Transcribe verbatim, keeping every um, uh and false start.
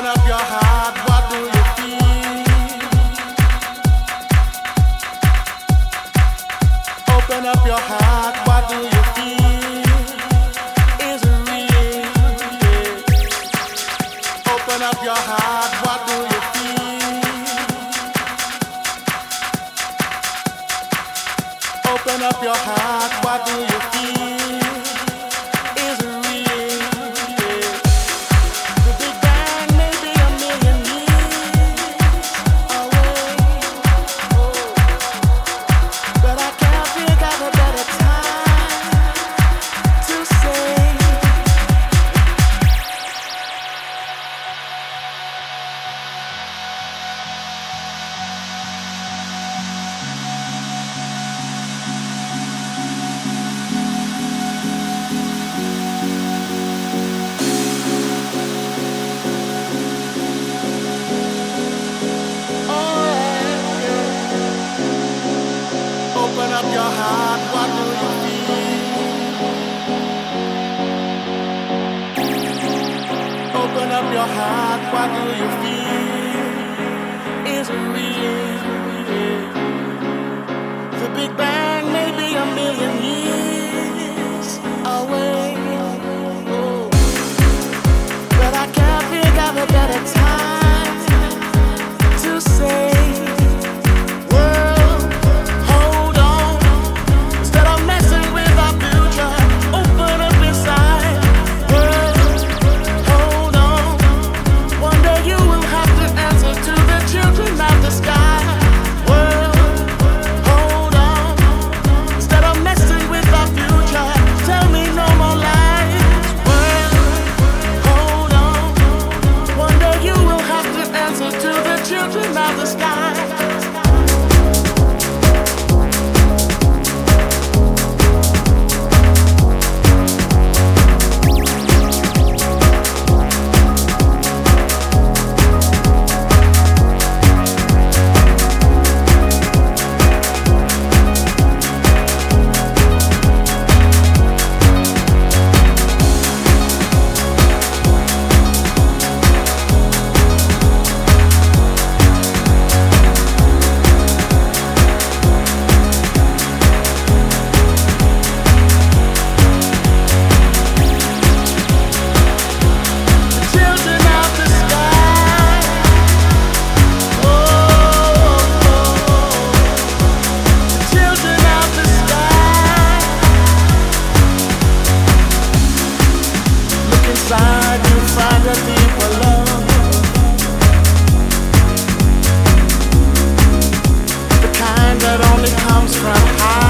up your heart, what do you feel? Open up your heart, what do you feel? Is it real? Yeah. Open up your heart, what do you feel? Open up your heart, what do you feel? Is it real? Yeah. The Big Bang may be a million years away, oh, but I can't think of a better time to say. Open up your heart, what do you feel? Open up your heart, what do you feel? Is it real? The Big Bang may be a million years away, oh, but I can't think of a better time to say. Inside you find a deeper love, the kind that only comes from high.